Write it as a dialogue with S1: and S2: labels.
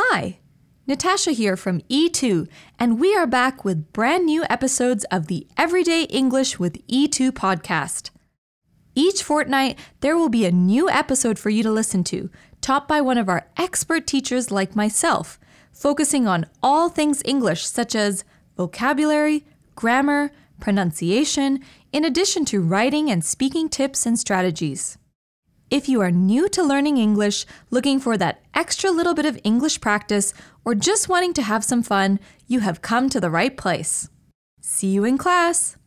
S1: Hi, Natasha here from E2, and we are back with brand new episodes of the Everyday English with E2 podcast. Each fortnight, there will be a new episode for you to listen to, taught by one of our expert teachers like myself, focusing on all things English such as vocabulary, grammar, pronunciation, in addition to writing and speaking tips and strategies. If you are new to learning English, looking for that extra little bit of English practice, or just wanting to have some fun, you have come to the right place. See you in class!